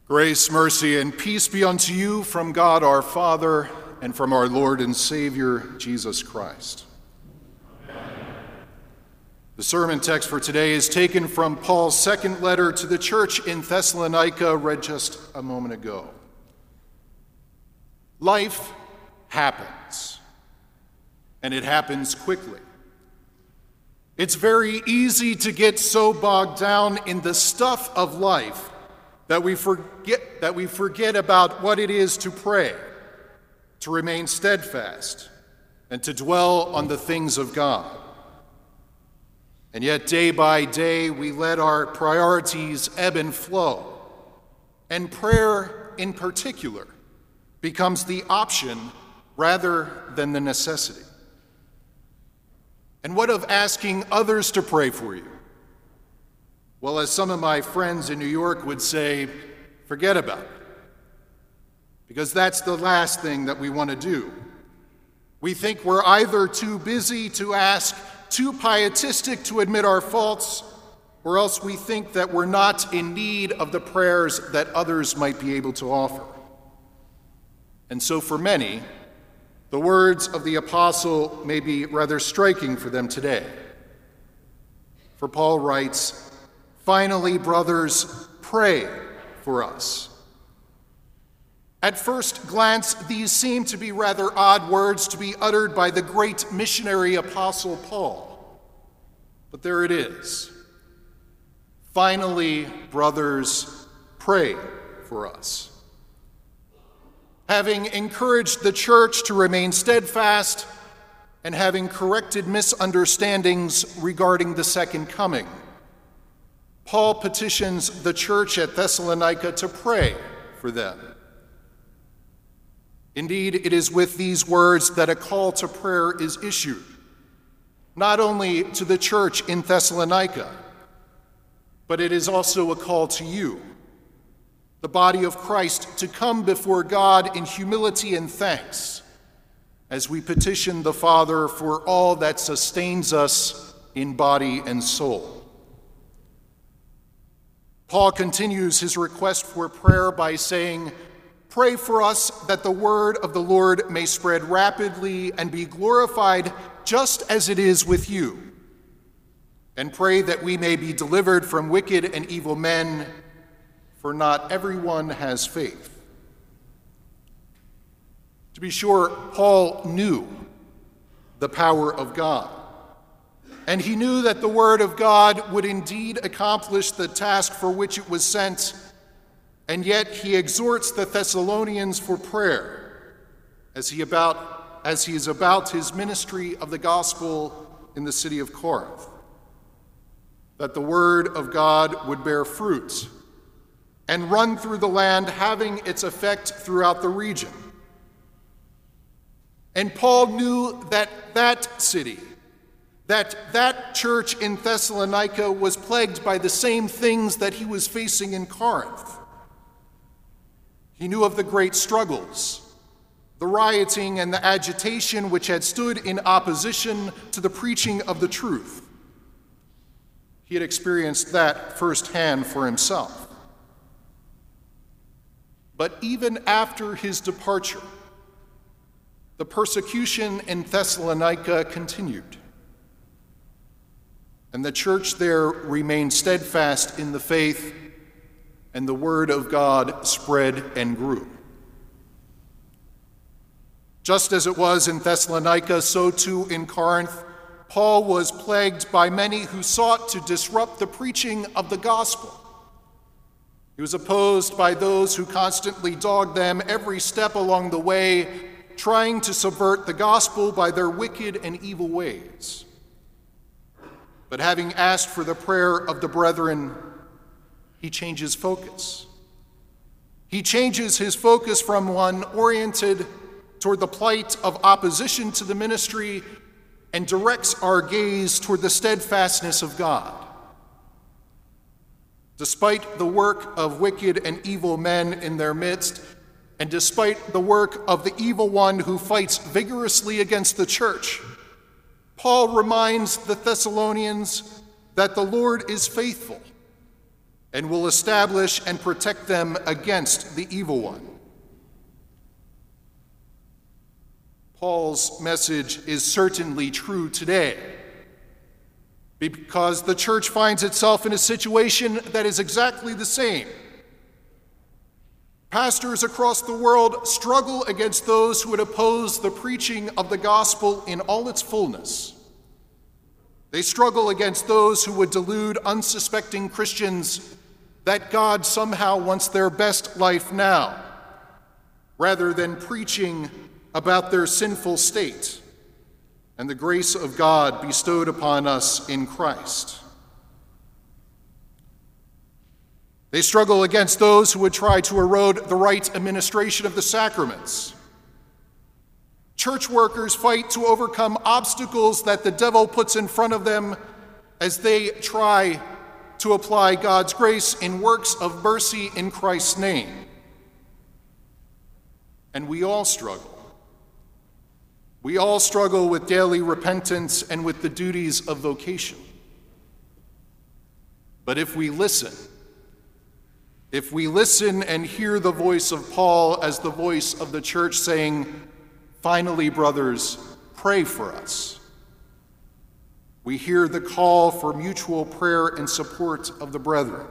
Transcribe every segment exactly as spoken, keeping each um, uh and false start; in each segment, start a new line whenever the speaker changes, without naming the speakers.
Grace, mercy, and peace be unto you from God our Father and from our Lord and Savior, Jesus Christ. Amen. The sermon text for today is taken from Paul's second letter to the church in Thessalonica, read just a moment ago. Life happens, and it happens quickly. It's very easy to get so bogged down in the stuff of life that we forget that we forget about what it is to pray, to remain steadfast, and to dwell on the things of God. And yet day by day we let our priorities ebb and flow, and prayer in particular becomes the option rather than the necessity. And what of asking others to pray for you? Well, as some of my friends in New York would say, forget about it. Because that's the last thing that we want to do. We think we're either too busy to ask, too pietistic to admit our faults, or else we think that we're not in need of the prayers that others might be able to offer. And so for many, the words of the apostle may be rather striking for them today. For Paul writes, "Finally, brothers, pray for us." At first glance, these seem to be rather odd words to be uttered by the great missionary apostle Paul. But there it is. Finally, brothers, pray for us. Having encouraged the church to remain steadfast and having corrected misunderstandings regarding the second coming, Paul petitions the church at Thessalonica to pray for them. Indeed, it is with these words that a call to prayer is issued, not only to the church in Thessalonica, but it is also a call to you, the body of Christ, to come before God in humility and thanks as we petition the Father for all that sustains us in body and soul. Paul continues his request for prayer by saying, "Pray for us that the word of the Lord may spread rapidly and be glorified just as it is with you. And pray that we may be delivered from wicked and evil men, for not everyone has faith." To be sure, Paul knew the power of God. And he knew that the word of God would indeed accomplish the task for which it was sent, and yet he exhorts the Thessalonians for prayer as he, about, as he is about his ministry of the gospel in the city of Corinth, that the word of God would bear fruit and run through the land, having its effect throughout the region. And Paul knew that that city, that that church in Thessalonica was plagued by the same things that he was facing in Corinth. He knew of the great struggles, the rioting and the agitation which had stood in opposition to the preaching of the truth. He had experienced that firsthand for himself. But even after his departure, the persecution in Thessalonica continued. And the church there remained steadfast in the faith, and the word of God spread and grew. Just as it was in Thessalonica, so too in Corinth, Paul was plagued by many who sought to disrupt the preaching of the gospel. He was opposed by those who constantly dogged them every step along the way, trying to subvert the gospel by their wicked and evil ways. But having asked for the prayer of the brethren, he changes focus. He changes his focus from one oriented toward the plight of opposition to the ministry and directs our gaze toward the steadfastness of God. Despite the work of wicked and evil men in their midst, and despite the work of the evil one who fights vigorously against the church, Paul reminds the Thessalonians that the Lord is faithful and will establish and protect them against the evil one. Paul's message is certainly true today, because the church finds itself in a situation that is exactly the same. Pastors across the world struggle against those who would oppose the preaching of the gospel in all its fullness. They struggle against those who would delude unsuspecting Christians that God somehow wants their best life now, rather than preaching about their sinful state and the grace of God bestowed upon us in Christ. They struggle against those who would try to erode the right administration of the sacraments. Church workers fight to overcome obstacles that the devil puts in front of them as they try to apply God's grace in works of mercy in Christ's name. And we all struggle. We all struggle with daily repentance and with the duties of vocation. But if we listen, if we listen and hear the voice of Paul as the voice of the church saying, "Finally, brothers, pray for us," we hear the call for mutual prayer and support of the brethren.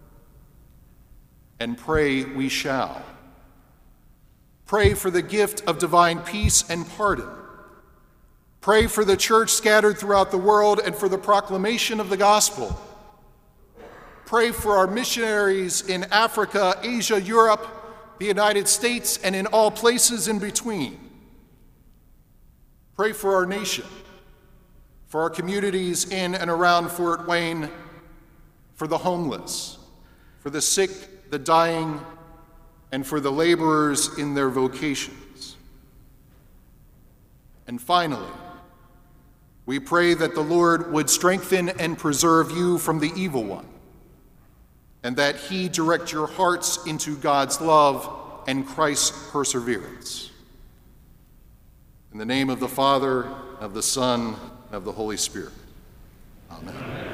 And pray we shall. Pray for the gift of divine peace and pardon. Pray for the church scattered throughout the world and for the proclamation of the gospel. Pray for our missionaries in Africa, Asia, Europe, the United States, and in all places in between. Pray for our nation, for our communities in and around Fort Wayne, for the homeless, for the sick, the dying, and for the laborers in their vocations. And finally, we pray that the Lord would strengthen and preserve you from the evil one, and that he direct your hearts into God's love and Christ's perseverance. In the name of the Father, of the Son, and of the Holy Spirit. Amen. Amen.